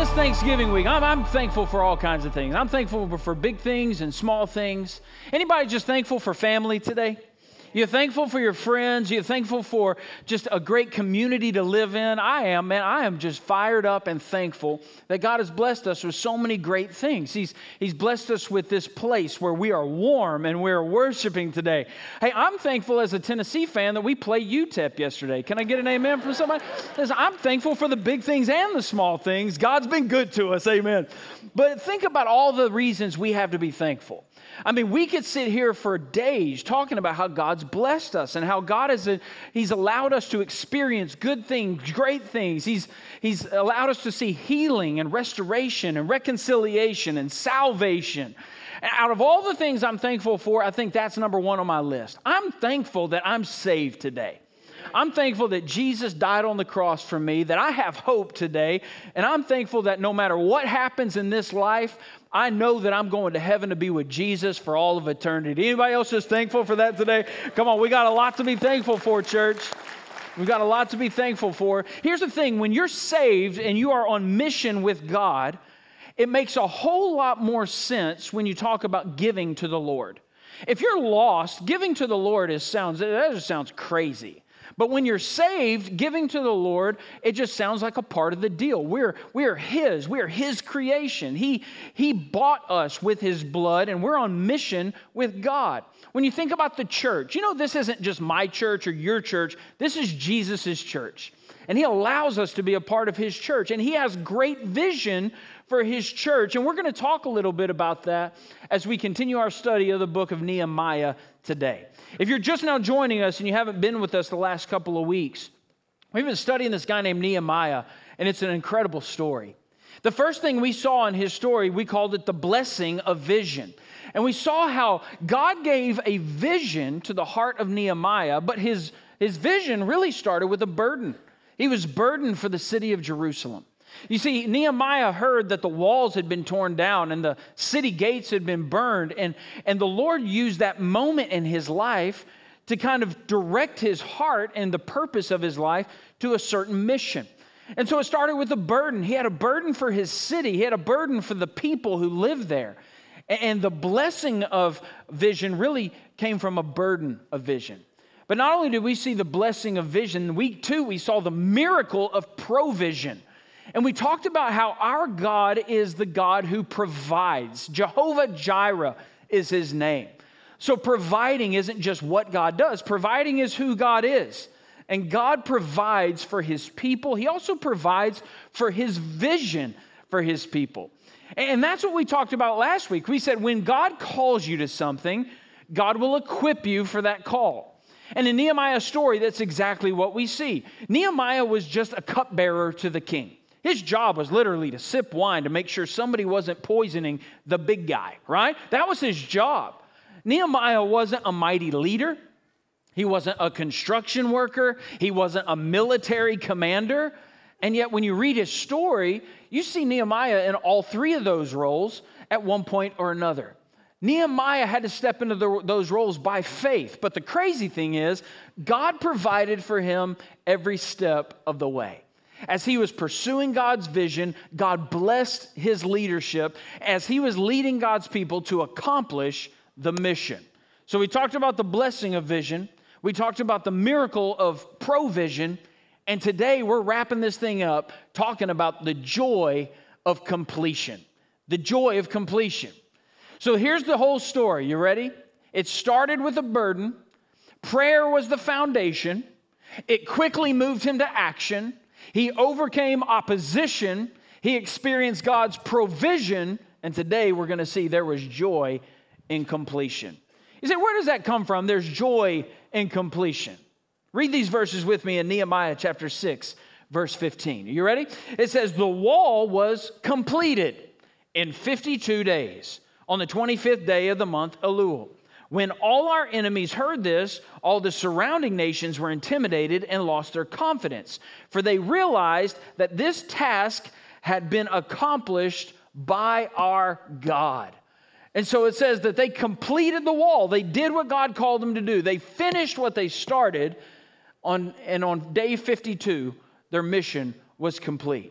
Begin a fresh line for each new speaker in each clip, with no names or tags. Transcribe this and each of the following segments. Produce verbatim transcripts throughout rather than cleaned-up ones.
it's Thanksgiving week. I'm, I'm thankful for all kinds of things. I'm thankful for big things and small things. Anybody just thankful for family today? You're thankful for your friends. You're thankful for just a great community to live in. I am, man. I am just fired up and thankful that God has blessed us with so many great things. He's, he's blessed us with this place where we are warm and we're worshiping today. Hey, I'm thankful as a Tennessee fan that we played U T E P yesterday. Can I get an amen from somebody? Listen, I'm thankful for the big things and the small things. God's been good to us. Amen. But think about all the reasons we have to be thankful. I mean, we could sit here for days talking about how God's blessed us and how God has a, He's allowed us to experience good things, great things. He's, he's allowed us to see healing and restoration and reconciliation and salvation. And out of all the things I'm thankful for, I think that's number one on my list. I'm thankful that I'm saved today. I'm thankful that Jesus died on the cross for me, that I have hope today, and I'm thankful that no matter what happens in this life, I know that I'm going to heaven to be with Jesus for all of eternity. Anybody else just thankful for that today? Come on, we got a lot to be thankful for, church. We've got a lot to be thankful for. Here's the thing, when you're saved and you are on mission with God, it makes a whole lot more sense when you talk about giving to the Lord. If you're lost, giving to the Lord is sounds that just sounds crazy. But when you're saved, giving to the Lord, it just sounds like a part of the deal. We're, we're His. We're His creation. He, he bought us with His blood, and we're on mission with God. When you think about the church, you know this isn't just my church or your church. This is Jesus' church. And He allows us to be a part of His church. And He has great vision for His church. And we're going to talk a little bit about that as we continue our study of the book of Nehemiah today. If you're just now joining us and you haven't been with us the last couple of weeks, we've been studying this guy named Nehemiah, and it's an incredible story. The first thing we saw in his story, we called it the blessing of vision. And we saw how God gave a vision to the heart of Nehemiah, but his, his vision really started with a burden. He was burdened for the city of Jerusalem. You see, Nehemiah heard that the walls had been torn down and the city gates had been burned, and, and the Lord used that moment in his life to kind of direct his heart and the purpose of his life to a certain mission. And so it started with a burden. He had a burden for his city. He had a burden for the people who lived there. And the blessing of vision really came from a burden of vision. But not only did we see the blessing of vision, week two, we saw the miracle of provision. And we talked about how our God is the God who provides. Jehovah Jireh is His name. So providing isn't just what God does. Providing is who God is. And God provides for His people. He also provides for His vision for His people. And that's what we talked about last week. We said when God calls you to something, God will equip you for that call. And in Nehemiah's story, that's exactly what we see. Nehemiah was just a cupbearer to the king. His job was literally to sip wine to make sure somebody wasn't poisoning the big guy, right? That was his job. Nehemiah wasn't a mighty leader. He wasn't a construction worker. He wasn't a military commander. And yet when you read his story, you see Nehemiah in all three of those roles at one point or another. Nehemiah had to step into the, those roles by faith. But the crazy thing is, God provided for him every step of the way. As he was pursuing God's vision, God blessed his leadership as he was leading God's people to accomplish the mission. So we talked about the blessing of vision. We talked about the miracle of provision. And today we're wrapping this thing up talking about the joy of completion. The joy of completion. So here's the whole story. You ready? It started with a burden. Prayer was the foundation. It quickly moved him to action. He overcame opposition. He experienced God's provision. And today we're going to see there was joy in completion. You say, where does that come from? There's joy in completion. Read these verses with me in Nehemiah chapter six, verse fifteen. Are you ready? It says, the wall was completed in fifty-two days on the twenty-fifth day of the month Elul. When all our enemies heard this, all the surrounding nations were intimidated and lost their confidence, for they realized that this task had been accomplished by our God. And so it says that they completed the wall. They did what God called them to do. They finished what they started, on, and on day fifty-two, their mission was complete.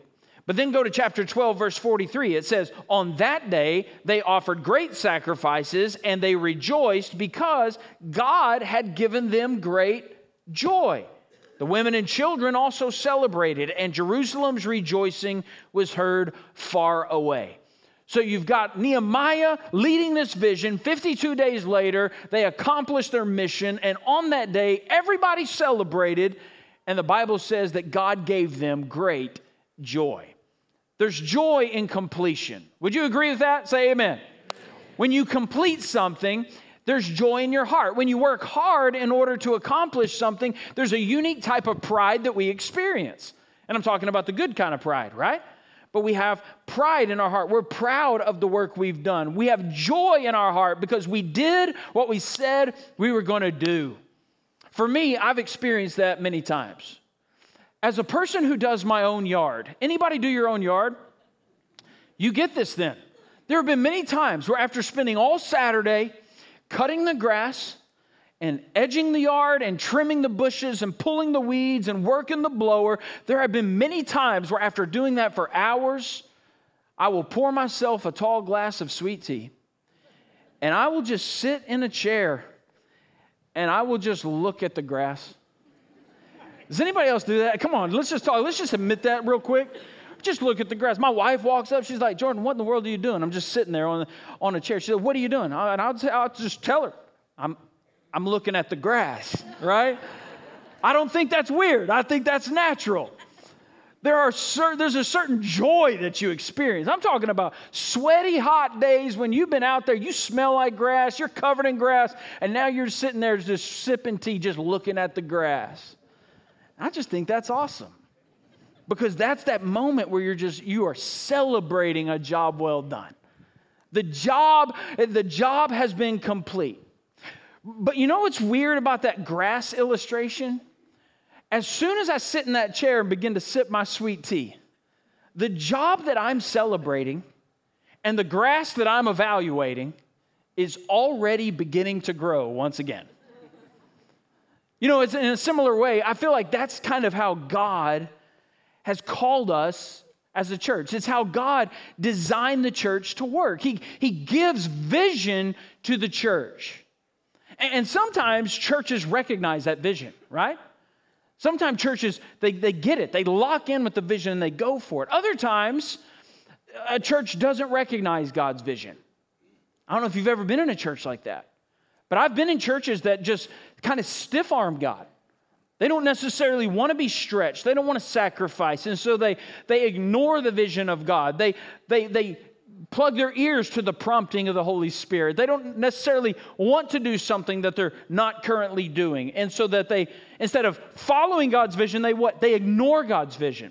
But then go to chapter twelve, verse forty-three. It says, on that day, they offered great sacrifices and they rejoiced because God had given them great joy. The women and children also celebrated, and Jerusalem's rejoicing was heard far away. So you've got Nehemiah leading this vision. fifty-two days later, they accomplished their mission, and on that day, everybody celebrated, and the Bible says that God gave them great joy. There's joy in completion. Would you agree with that? Say amen. When you complete something, there's joy in your heart. When you work hard in order to accomplish something, there's a unique type of pride that we experience. And I'm talking about the good kind of pride, right? But we have pride in our heart. We're proud of the work we've done. We have joy in our heart because we did what we said we were going to do. For me, I've experienced that many times. As a person who does my own yard, anybody do your own yard? You get this then. There have been many times where after spending all Saturday cutting the grass and edging the yard and trimming the bushes and pulling the weeds and working the blower, there have been many times where after doing that for hours, I will pour myself a tall glass of sweet tea and I will just sit in a chair and I will just look at the grass. Does anybody else do that? Come on, let's just talk. Let's just admit that real quick. Just look at the grass. My wife walks up. She's like, Jordan, what in the world are you doing? I'm just sitting there on, the, on a chair. She said, what are you doing? And I'll, I'll just tell her, I'm, I'm looking at the grass, right? I don't think that's weird. I think that's natural. There are cer- There's a certain joy that you experience. I'm talking about sweaty, hot days when you've been out there, you smell like grass, you're covered in grass, and now you're sitting there just sipping tea, just looking at the grass. I just think that's awesome because that's that moment where you're just, you are celebrating a job well done. The job, the job has been complete. But you know what's weird about that grass illustration? As soon as I sit in that chair and begin to sip my sweet tea, the job that I'm celebrating and the grass that I'm evaluating is already beginning to grow once again. You know, it's in a similar way, I feel like that's kind of how God has called us as a church. It's how God designed the church to work. He, he gives vision to the church. And, and sometimes churches recognize that vision, right? Sometimes churches, they, they get it. They lock in with the vision and they go for it. Other times, a church doesn't recognize God's vision. I don't know if you've ever been in a church like that. But I've been in churches that just kind of stiff-arm God. They don't necessarily want to be stretched. They don't want to sacrifice. And so they, they ignore the vision of God. They, they, they plug their ears to the prompting of the Holy Spirit. They don't necessarily want to do something that they're not currently doing. And so that they, instead of following God's vision, they what? They ignore God's vision.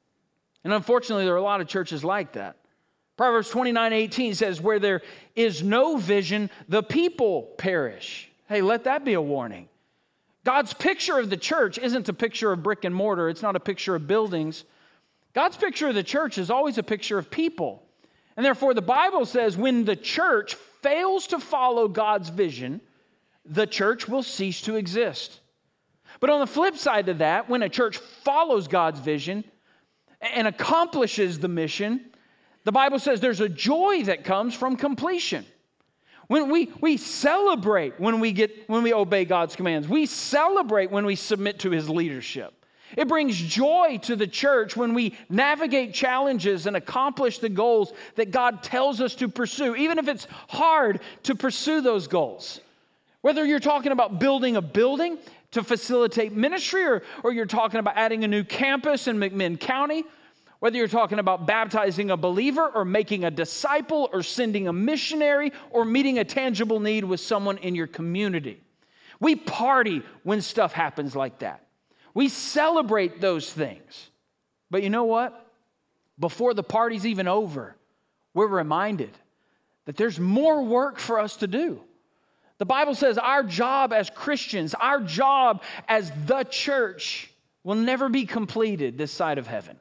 And unfortunately, there are a lot of churches like that. Proverbs twenty-nine eighteen says, where there is no vision, the people perish. Hey, let that be a warning. God's picture of the church isn't a picture of brick and mortar. It's not a picture of buildings. God's picture of the church is always a picture of people. And therefore, the Bible says when the church fails to follow God's vision, the church will cease to exist. But on the flip side of that, when a church follows God's vision and accomplishes the mission, the Bible says there's a joy that comes from completion. When we, we celebrate when we get when we obey God's commands. We celebrate when we submit to his leadership. It brings joy to the church when we navigate challenges and accomplish the goals that God tells us to pursue, even if it's hard to pursue those goals. Whether you're talking about building a building to facilitate ministry or, or you're talking about adding a new campus in McMinn County, whether you're talking about baptizing a believer or making a disciple or sending a missionary or meeting a tangible need with someone in your community. We party when stuff happens like that. We celebrate those things. But you know what? Before the party's even over, we're reminded that there's more work for us to do. The Bible says our job as Christians, our job as the church will never be completed this side of heaven.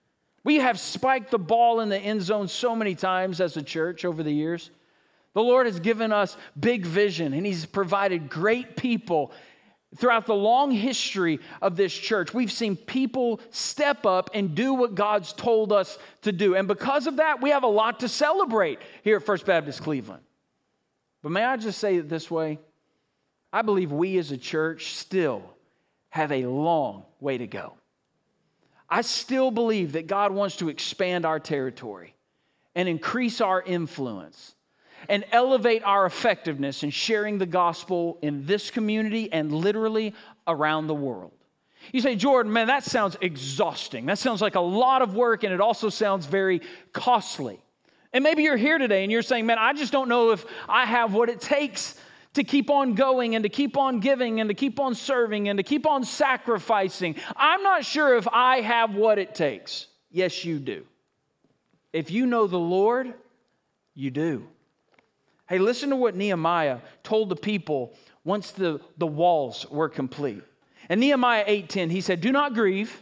We have spiked the ball in the end zone so many times as a church over the years. The Lord has given us big vision and he's provided great people Throughout the long history of this church, we've seen people step up and do what God's told us to do. And because of that, we have a lot to celebrate here at First Baptist Cleveland. But may I just say it this way? I believe we as a church still have a long way to go. I still believe that God wants to expand our territory and increase our influence and elevate our effectiveness in sharing the gospel in this community and literally around the world. You say, Jordan, man, that sounds exhausting. That sounds like a lot of work, and it also sounds very costly. And maybe you're here today and you're saying, man, I just don't know if I have what it takes to keep on going and to keep on giving and to keep on serving and to keep on sacrificing. I'm not sure if I have what it takes. Yes, you do. If you know the Lord, you do. Hey, listen to what Nehemiah told the people once the, the walls were complete. In Nehemiah eight ten, he said, do not grieve,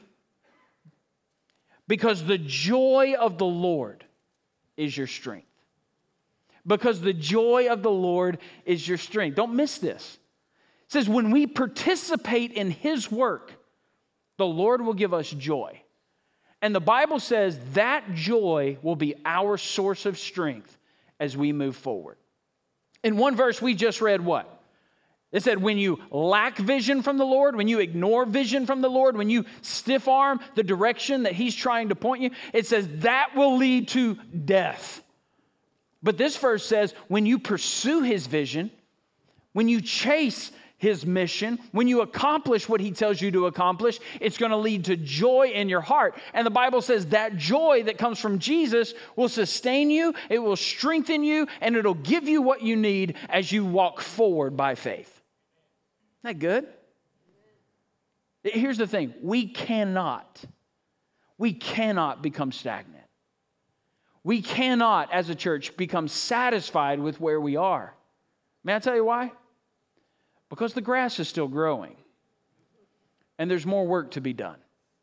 because the joy of the Lord is your strength. Because the joy of the Lord is your strength. Don't miss this. It says, when we participate in His work, the Lord will give us joy. And the Bible says that joy will be our source of strength as we move forward. In one verse we just read what? It said when you lack vision from the Lord, when you ignore vision from the Lord, when you stiff arm the direction that He's trying to point you, it says that will lead to death. But this verse says when you pursue His vision, when you chase His mission, when you accomplish what He tells you to accomplish, it's going to lead to joy in your heart. And the Bible says that joy that comes from Jesus will sustain you, it will strengthen you, and it'll give you what you need as you walk forward by faith. Isn't that good? Here's the thing. We cannot, we cannot become stagnant. We cannot, as a church, become satisfied with where we are. May I tell you why? Because the grass is still growing. And there's more work to be done.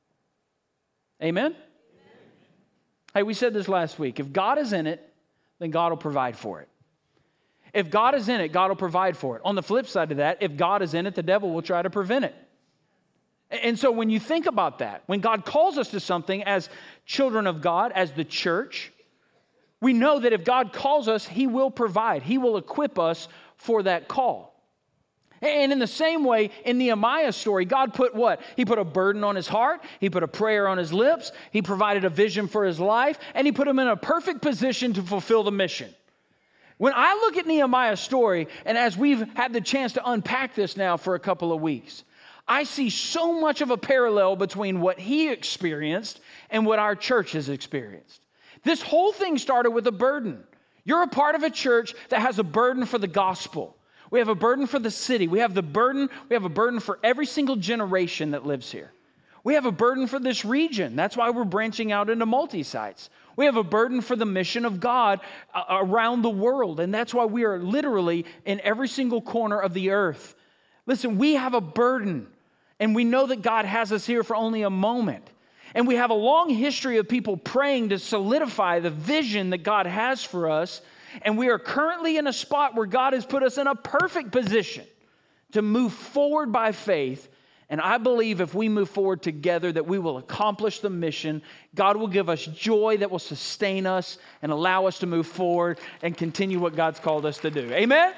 Amen? Amen? Hey, we said this last week. If God is in it, then God will provide for it. If God is in it, God will provide for it. On the flip side of that, if God is in it, the devil will try to prevent it. And so when you think about that, when God calls us to something as children of God, as the church, we know that if God calls us, He will provide. He will equip us for that call. And in the same way, in Nehemiah's story, God put what? He put a burden on his heart. He put a prayer on his lips. He provided a vision for his life. And He put him in a perfect position to fulfill the mission. When I look at Nehemiah's story, and as we've had the chance to unpack this now for a couple of weeks, I see so much of a parallel between what he experienced and what our church has experienced. This whole thing started with a burden. You're a part of a church that has a burden for the gospel. We have a burden for the city. We have the burden, we have a burden for every single generation that lives here. We have a burden for this region. That's why we're branching out into multi-sites. We have a burden for the mission of God uh, around the world, and that's why we are literally in every single corner of the earth. Listen, we have a burden, and we know that God has us here for only a moment. And we have a long history of people praying to solidify the vision that God has for us. And we are currently in a spot where God has put us in a perfect position to move forward by faith. And I believe if we move forward together that we will accomplish the mission. God will give us joy that will sustain us and allow us to move forward and continue what God's called us to do. Amen?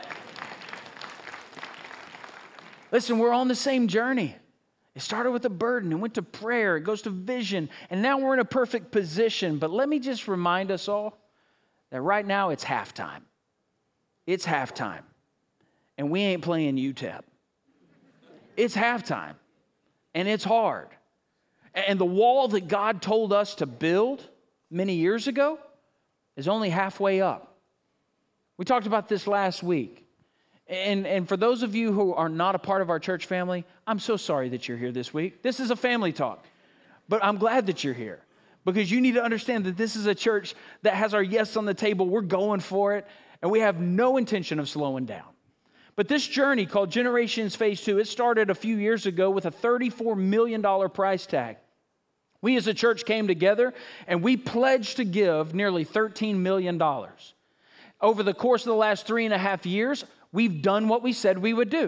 Listen, we're on the same journey. It started with a burden, it went to prayer, it goes to vision, and now we're in a perfect position. But let me just remind us all that right now it's halftime. It's halftime. And we ain't playing U T E P. It's halftime. And it's hard. And the wall that God told us to build many years ago is only halfway up. We talked about this last week. And, and for those of you who are not a part of our church family, I'm so sorry that you're here this week. This is a family talk. But I'm glad that you're here because you need to understand that this is a church that has our yes on the table. We're going for it, and we have no intention of slowing down. But this journey called Generations Phase two, it started a few years ago with a thirty-four million dollars price tag. We as a church came together, and we pledged to give nearly thirteen million dollars. Over the course of the last three and a half years, we've done what we said we would do.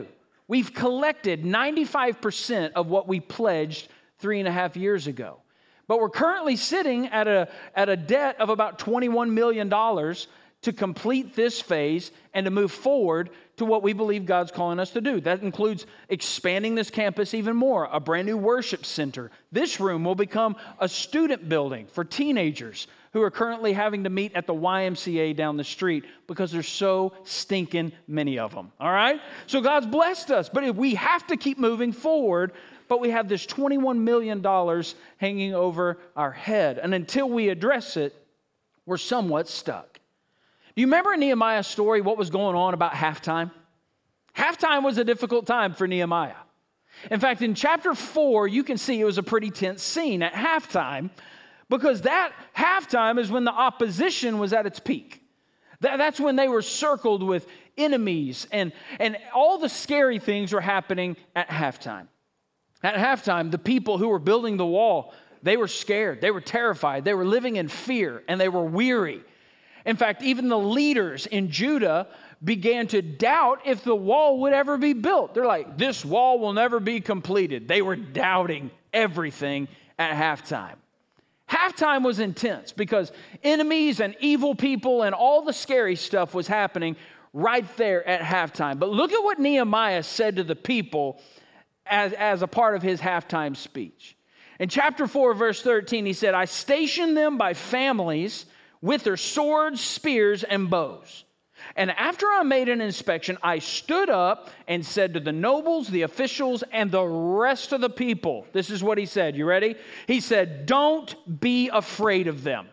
We've collected ninety-five percent of what we pledged three and a half years ago. But we're currently sitting at a, at a debt of about twenty-one million dollars to complete this phase and to move forward to what we believe God's calling us to do. That includes expanding this campus even more, a brand new worship center. This room will become a student building for teenagers who are currently having to meet at the Y M C A down the street because there's so stinking many of them, all right? So God's blessed us, but we have to keep moving forward, but we have this twenty-one million dollars hanging over our head, and until we address it, we're somewhat stuck. Do you remember in Nehemiah's story what was going on about halftime? Halftime was a difficult time for Nehemiah. In fact, in chapter four, you can see it was a pretty tense scene at halftime, because that halftime is when the opposition was at its peak. That, that's when they were circled with enemies, and, and all the scary things were happening at halftime. At halftime, the people who were building the wall, they were scared, they were terrified, they were living in fear, and they were weary. In fact, even the leaders in Judah began to doubt if the wall would ever be built. They're like, this wall will never be completed. They were doubting everything at halftime. Halftime was intense because enemies and evil people and all the scary stuff was happening right there at halftime. But look at what Nehemiah said to the people as, as a part of his halftime speech. In chapter four, verse thirteen, he said, I stationed them by families with their swords, spears, and bows. And after I made an inspection, I stood up and said to the nobles, the officials, and the rest of the people, this is what he said. You ready? He said, don't be afraid of them,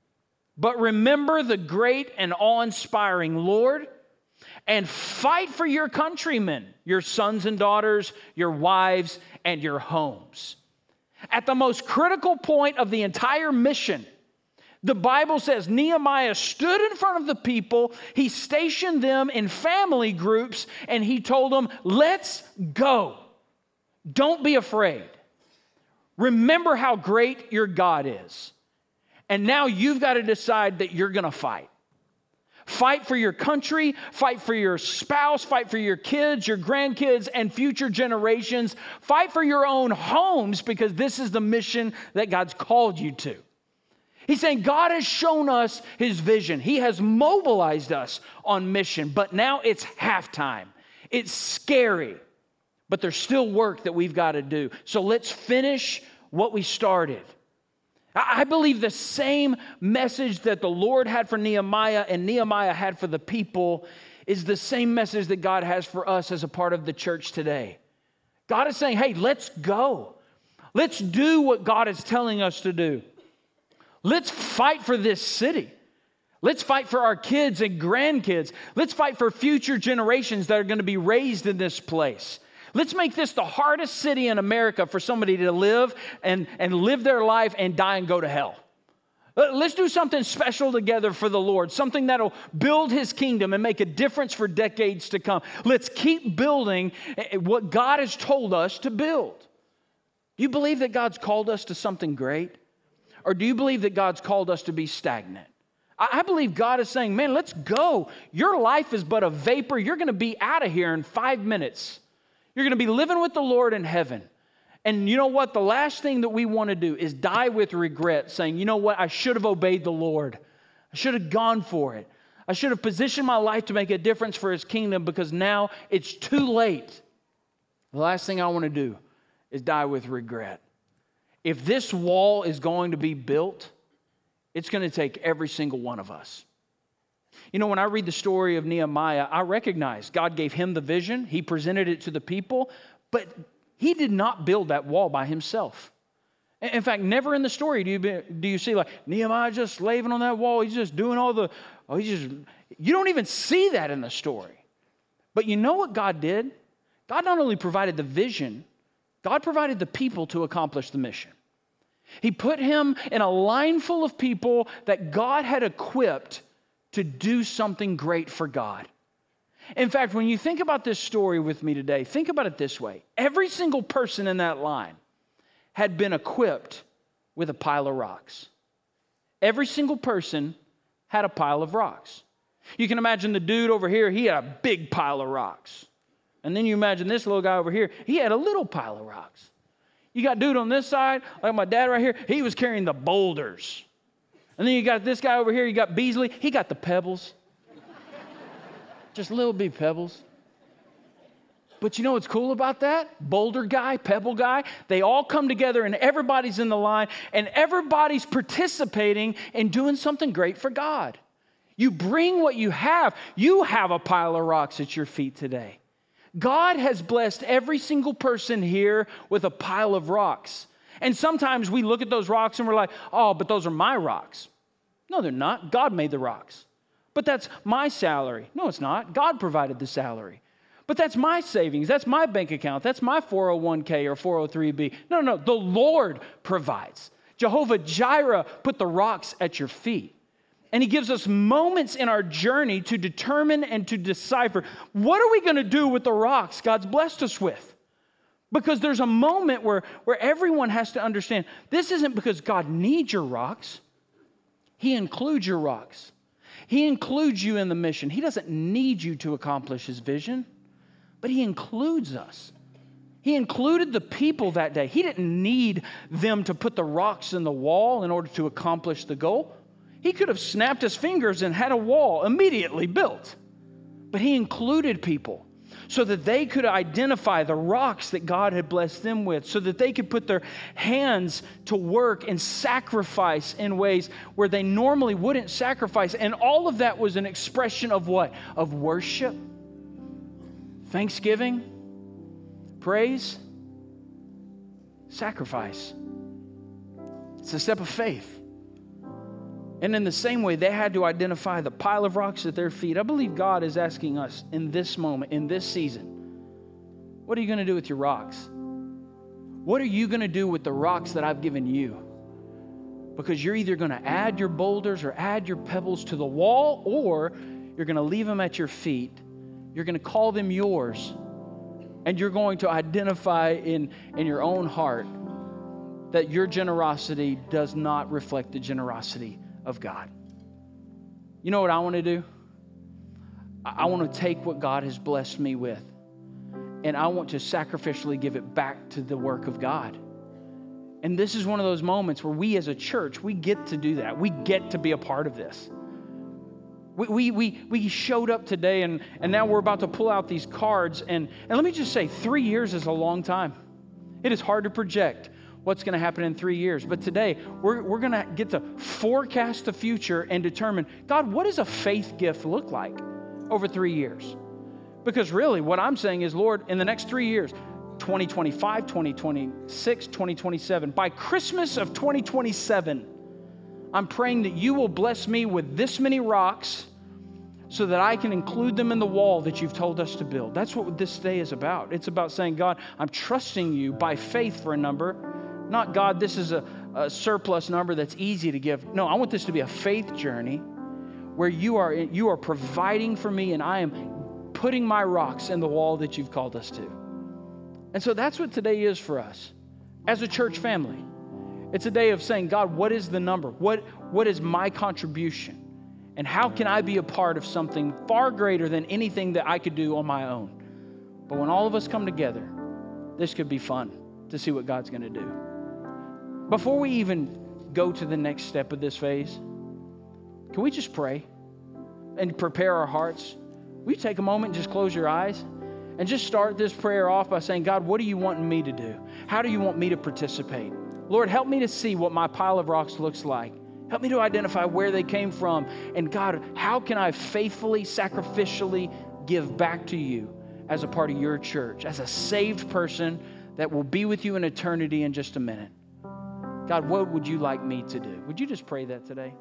but remember the great and awe-inspiring Lord, and fight for your countrymen, your sons and daughters, your wives, and your homes. At the most critical point of the entire mission, the Bible says Nehemiah stood in front of the people, he stationed them in family groups, and he told them, let's go. Don't be afraid. Remember how great your God is. And now you've got to decide that you're going to fight. Fight for your country, fight for your spouse, fight for your kids, your grandkids, and future generations. Fight for your own homes, because this is the mission that God's called you to. He's saying God has shown us his vision. He has mobilized us on mission, but now it's halftime. It's scary, but there's still work that we've got to do. So let's finish what we started. I believe the same message that the Lord had for Nehemiah and Nehemiah had for the people is the same message that God has for us as a part of the church today. God is saying, hey, let's go. Let's do what God is telling us to do. Let's fight for this city. Let's fight for our kids and grandkids. Let's fight for future generations that are going to be raised in this place. Let's make this the hardest city in America for somebody to live and, and live their life and die and go to hell. Let's do something special together for the Lord, something that'll build his kingdom and make a difference for decades to come. Let's keep building what God has told us to build. Do you believe that God's called us to something great? Or do you believe that God's called us to be stagnant? I believe God is saying, man, let's go. Your life is but a vapor. You're going to be out of here in five minutes. You're going to be living with the Lord in heaven. And you know what? The last thing that we want to do is die with regret, saying, you know what? I should have obeyed the Lord. I should have gone for it. I should have positioned my life to make a difference for his kingdom, because now it's too late. The last thing I want to do is die with regret. If this wall is going to be built, it's going to take every single one of us. You know, when I read the story of Nehemiah, I recognize God gave him the vision. He presented it to the people, but he did not build that wall by himself. In fact, never in the story do you, be, do you see like Nehemiah just slaving on that wall. He's just doing all the, oh, he's just, you don't even see that in the story. But you know what God did? God not only provided the vision, God provided the people to accomplish the mission. He put him in a line full of people that God had equipped to do something great for God. In fact, when you think about this story with me today, think about it this way. Every single person in that line had been equipped with a pile of rocks. Every single person had a pile of rocks. You can imagine the dude over here, he had a big pile of rocks. And then you imagine this little guy over here, he had a little pile of rocks. You got dude on this side, like my dad right here, he was carrying the boulders. And then you got this guy over here, you got Beasley, he got the pebbles. Just little bitty pebbles. But you know what's cool about that? Boulder guy, pebble guy, they all come together and everybody's in the line and everybody's participating in doing something great for God. You bring what you have. You have a pile of rocks at your feet today. God has blessed every single person here with a pile of rocks. And sometimes we look at those rocks and we're like, oh, but those are my rocks. No, they're not. God made the rocks. But that's my salary. No, it's not. God provided the salary. But that's my savings. That's my bank account. That's my four oh one k or four oh three b. No, no, the Lord provides. Jehovah Jireh put the rocks at your feet. And he gives us moments in our journey to determine and to decipher, what are we going to do with the rocks God's blessed us with? Because there's a moment where, where everyone has to understand, this isn't because God needs your rocks. He includes your rocks. He includes you in the mission. He doesn't need you to accomplish his vision, but he includes us. He included the people that day. He didn't need them to put the rocks in the wall in order to accomplish the goal. He could have snapped his fingers and had a wall immediately built. But he included people so that they could identify the rocks that God had blessed them with, so that they could put their hands to work and sacrifice in ways where they normally wouldn't sacrifice. And all of that was an expression of what? Of worship, thanksgiving, praise, sacrifice. It's a step of faith. And in the same way, they had to identify the pile of rocks at their feet. I believe God is asking us in this moment, in this season, what are you going to do with your rocks? What are you going to do with the rocks that I've given you? Because you're either going to add your boulders or add your pebbles to the wall, or you're going to leave them at your feet. You're going to call them yours. And you're going to identify in, in your own heart that your generosity does not reflect the generosity of God. You know what I want to do? I want to take what God has blessed me with, and I want to sacrificially give it back to the work of God. And this is one of those moments where we as a church, we get to do that. We get to be a part of this. We we we, we showed up today, and, and now we're about to pull out these cards. And, and let me just say, three years is a long time. It is hard to project what's going to happen in three years. But today, we're, we're going to get to forecast the future and determine, God, what does a faith gift look like over three years? Because really, what I'm saying is, Lord, in the next three years, twenty twenty-five, twenty twenty-six, twenty twenty-seven, by Christmas of twenty twenty-seven, I'm praying that you will bless me with this many rocks so that I can include them in the wall that you've told us to build. That's what this day is about. It's about saying, God, I'm trusting you by faith for a number. Not, God, this is a, a surplus number that's easy to give. No, I want this to be a faith journey where you are, you are providing for me, and I am putting my rocks in the wall that you've called us to. And so that's what today is for us as a church family. It's a day of saying, God, what is the number? What, what is my contribution? And how can I be a part of something far greater than anything that I could do on my own? But when all of us come together, this could be fun to see what God's going to do. Before we even go to the next step of this phase, can we just pray and prepare our hearts? Will you take a moment and just close your eyes and just start this prayer off by saying, God, what do you want me to do? How do you want me to participate? Lord, help me to see what my pile of rocks looks like. Help me to identify where they came from. And God, how can I faithfully, sacrificially give back to you as a part of your church, as a saved person that will be with you in eternity in just a minute? God, what would you like me to do? Would you just pray that today?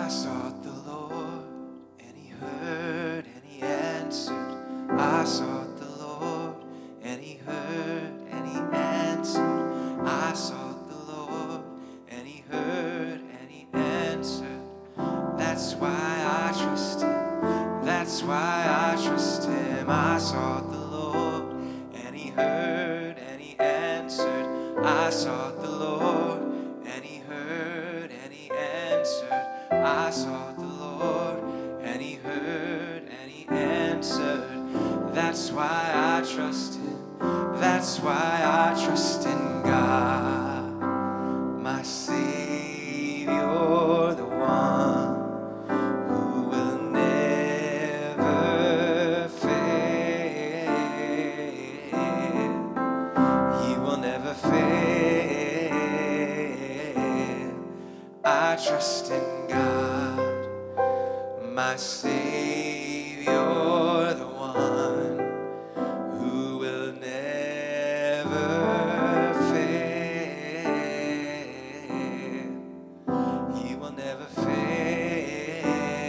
I sought the Lord, and he heard, and he answered. I sought the Lord, and he heard, and he answered. I sought the Lord, and he heard, and he answered. That's why I trust him. That's why I trust him. I sought the Lord, and he heard, and he answered. I sought the Lord, and he heard, and he answered. I sought the Lord, and he heard, and he answered. That's why I trust him. That's why I trust in God, my Savior, the one who will never fail. He will never fail. I trust in God, my Savior, the one who will never fail. He will never fail.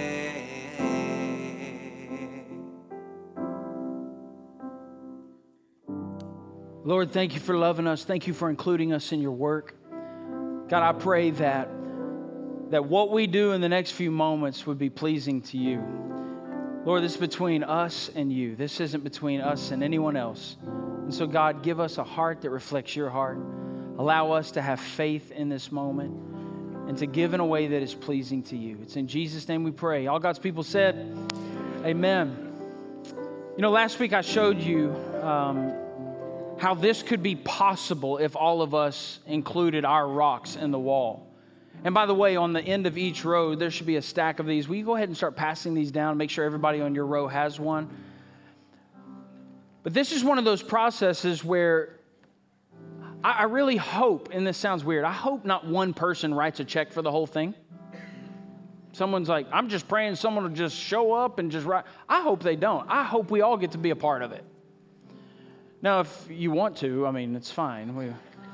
Lord, thank you for loving us. Thank you for including us in your work. God, I pray that, that what we do in the next few moments would be pleasing to you. Lord, this is between us and you. This isn't between us and anyone else. And so, God, give us a heart that reflects your heart. Allow us to have faith in this moment and to give in a way that is pleasing to you. It's in Jesus' name we pray. All God's people said, amen. You know, last week I showed you um, how this could be possible if all of us included our rocks in the wall. And by the way, on the end of each row, there should be a stack of these. Will you go ahead and start passing these down? Make sure everybody on your row has one. But this is one of those processes where I, I really hope, and this sounds weird, I hope not one person writes a check for the whole thing. Someone's like, I'm just praying someone will just show up and just write. I hope they don't. I hope we all get to be a part of it. Now, if you want to, I mean, it's fine. We,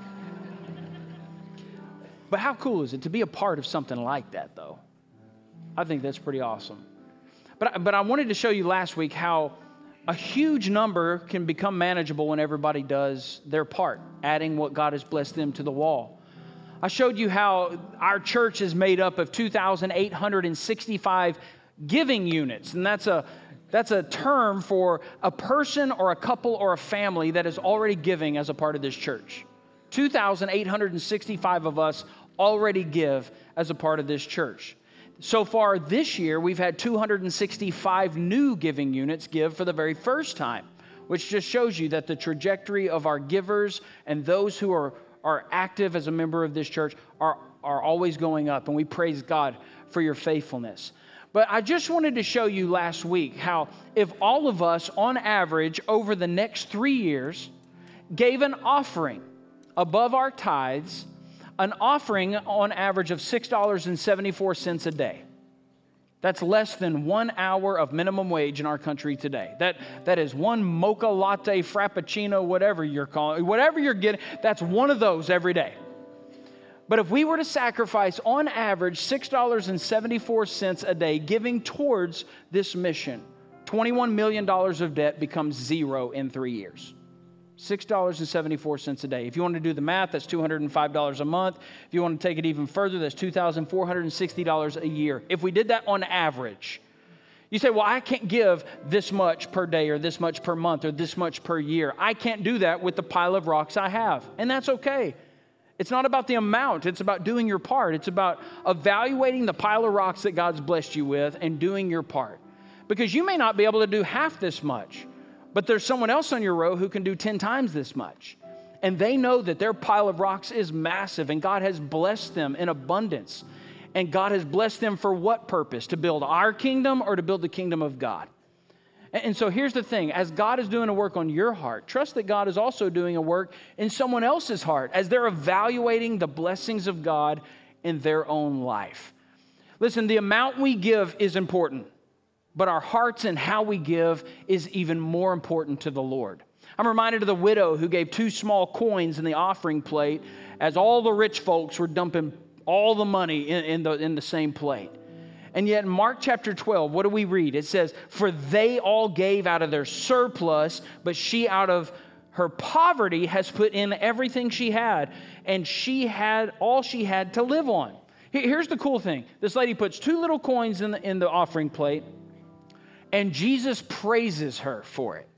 But how cool is it to be a part of something like that, though? I think that's pretty awesome. But, but I wanted to show you last week how a huge number can become manageable when everybody does their part, adding what God has blessed them to the wall. I showed you how our church is made up of two thousand eight hundred sixty-five giving units, and that's a That's a term for a person or a couple or a family that is already giving as a part of this church. two thousand eight hundred sixty-five of us already give as a part of this church. So far this year, we've had two hundred sixty-five new giving units give for the very first time, which just shows you that the trajectory of our givers and those who are, are active as a member of this church are, are always going up, and we praise God for your faithfulness. But I just wanted to show you last week how if all of us, on average, over the next three years, gave an offering above our tithes, an offering on average of six dollars and seventy-four cents a day. That's less than one hour of minimum wage in our country today. That, that is one mocha latte, frappuccino, whatever you're calling, whatever you're getting, that's one of those every day. But if we were to sacrifice, on average, six dollars and seventy-four cents a day, giving towards this mission, twenty-one million dollars of debt becomes zero in three years. six dollars and seventy-four cents a day. If you want to do the math, that's two hundred five dollars a month. If you want to take it even further, that's two thousand four hundred sixty dollars a year. If we did that on average, you say, well, I can't give this much per day or this much per month or this much per year. I can't do that with the pile of rocks I have, and that's okay. It's not about the amount. It's about doing your part. It's about evaluating the pile of rocks that God's blessed you with and doing your part. Because you may not be able to do half this much, but there's someone else on your row who can do ten times this much. And they know that their pile of rocks is massive, and God has blessed them in abundance. And God has blessed them for what purpose? To build our kingdom or to build the kingdom of God? And so here's the thing. As God is doing a work on your heart, trust that God is also doing a work in someone else's heart as they're evaluating the blessings of God in their own life. Listen, the amount we give is important, but our hearts and how we give is even more important to the Lord. I'm reminded of the widow who gave two small coins in the offering plate as all the rich folks were dumping all the money in, in, the, in the same plate. And yet in Mark chapter twelve, what do we read? It says, for they all gave out of their surplus, but she out of her poverty has put in everything she had, and she had all she had to live on. Here's the cool thing. This lady puts two little coins in the, in the offering plate, and Jesus praises her for it.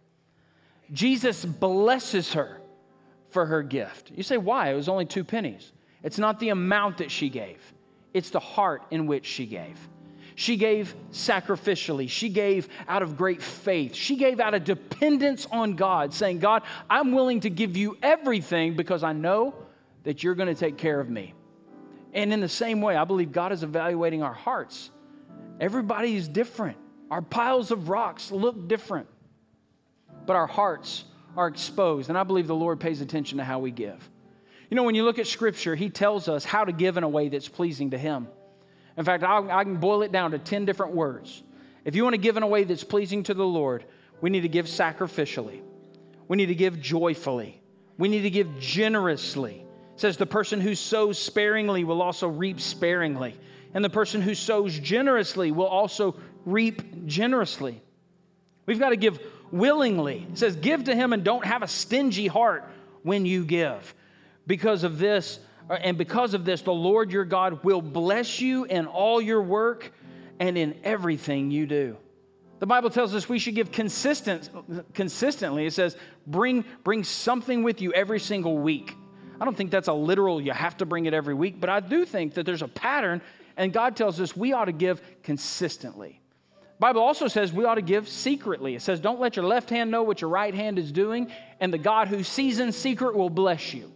Jesus blesses her for her gift. You say, why? It was only two pennies. It's not the amount that she gave. It's the heart in which she gave. She gave sacrificially. She gave out of great faith. She gave out of dependence on God, saying, God, I'm willing to give you everything because I know that you're going to take care of me. And in the same way, I believe God is evaluating our hearts. Everybody is different. Our piles of rocks look different, but our hearts are exposed. And I believe the Lord pays attention to how we give. You know, when you look at Scripture, He tells us how to give in a way that's pleasing to Him. In fact, I, I can boil it down to ten different words. If you want to give in a way that's pleasing to the Lord, we need to give sacrificially. We need to give joyfully. We need to give generously. It says the person who sows sparingly will also reap sparingly. And the person who sows generously will also reap generously. We've got to give willingly. It says give to Him and don't have a stingy heart when you give. Because of this, and because of this, the Lord your God will bless you in all your work and in everything you do. The Bible tells us we should give consistent, consistently. It says, bring, bring something with you every single week. I don't think that's a literal, you have to bring it every week, but I do think that there's a pattern, and God tells us we ought to give consistently. The Bible also says we ought to give secretly. It says, don't let your left hand know what your right hand is doing, and the God who sees in secret will bless you.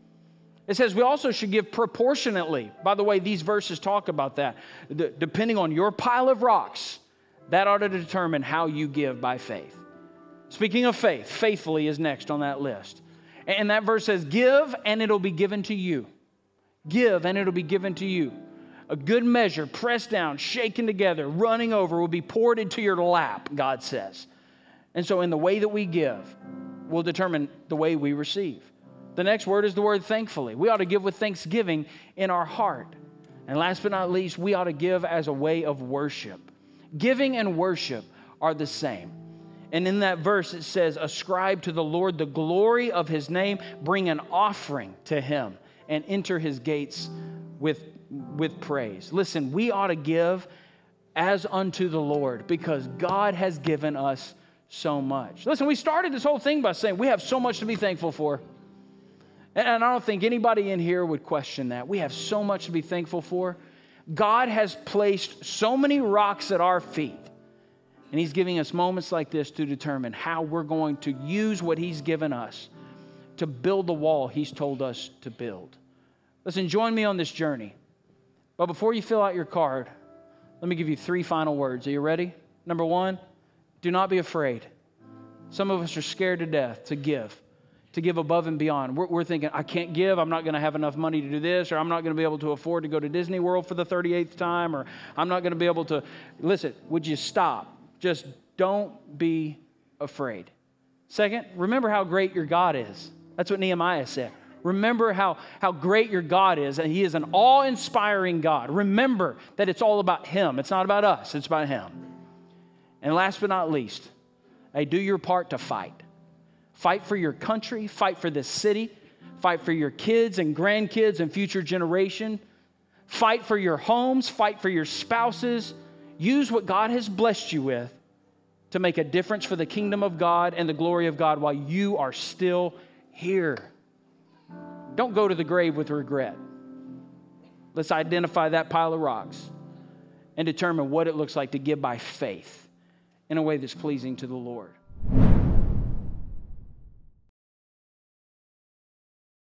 It says we also should give proportionately. By the way, these verses talk about that. D- depending on your pile of rocks, that ought to determine how you give by faith. Speaking of faith, faithfully is next on that list. And that verse says, give and it'll be given to you. Give and it'll be given to you. A good measure, pressed down, shaken together, running over, will be poured into your lap, God says. And so in the way that we give will determine the way we receive. The next word is the word thankfully. We ought to give with thanksgiving in our heart. And last but not least, we ought to give as a way of worship. Giving and worship are the same. And in that verse it says, ascribe to the Lord the glory of His name, bring an offering to Him, and enter His gates with, with praise. Listen, we ought to give as unto the Lord because God has given us so much. Listen, we started this whole thing by saying we have so much to be thankful for. And I don't think anybody in here would question that. We have so much to be thankful for. God has placed so many rocks at our feet. And He's giving us moments like this to determine how we're going to use what He's given us to build the wall He's told us to build. Listen, join me on this journey. But before you fill out your card, let me give you three final words. Are you ready? Number one, do not be afraid. Some of us are scared to death to give. To give above and beyond. We're, we're thinking, I can't give, I'm not going to have enough money to do this, or I'm not going to be able to afford to go to Disney World for the thirty-eighth time, or I'm not going to be able to. Listen, would you stop? Just don't be afraid. Second, remember how great your God is. That's what Nehemiah said. Remember how, how great your God is, and He is an awe-inspiring God. Remember that it's all about Him. It's not about us, it's about Him. And last but not least, hey, do your part to fight. Fight for your country, fight for this city, fight for your kids and grandkids and future generation. Fight for your homes, fight for your spouses. Use what God has blessed you with to make a difference for the kingdom of God and the glory of God while you are still here. Don't go to the grave with regret. Let's identify that pile of rocks and determine what it looks like to give by faith in a way that's pleasing to the Lord.